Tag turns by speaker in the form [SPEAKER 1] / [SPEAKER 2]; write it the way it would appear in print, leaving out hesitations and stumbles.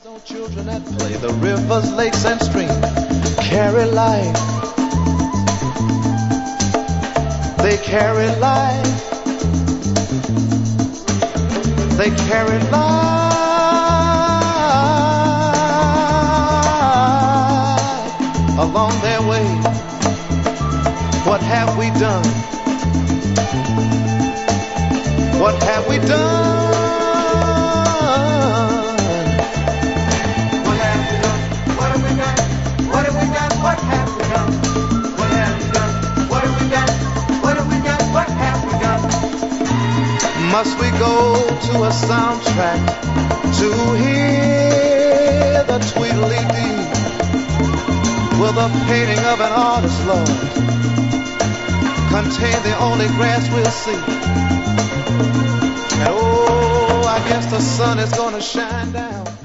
[SPEAKER 1] So children that play the rivers, lakes, and streams carry life. They carry life. They carry life along their way. What have we done? What have we done? Must we go to a soundtrack to hear the tweedledee? Will the painting of an artist, Lord, contain the only grass we'll see? And oh, I guess the sun is gonna shine down